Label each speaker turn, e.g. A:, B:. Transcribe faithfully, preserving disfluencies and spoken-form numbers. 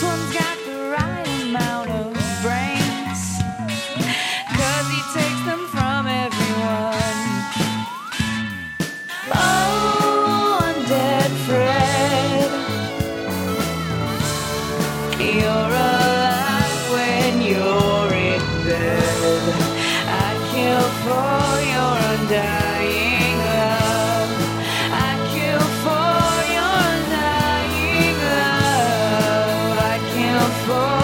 A: one's got the right amount of brains, 'cause he takes them from everyone. Oh, undead Fred, you're alive when you're in bed. I'd kill for your undying love. I'd kill for your undying love. I'd kill for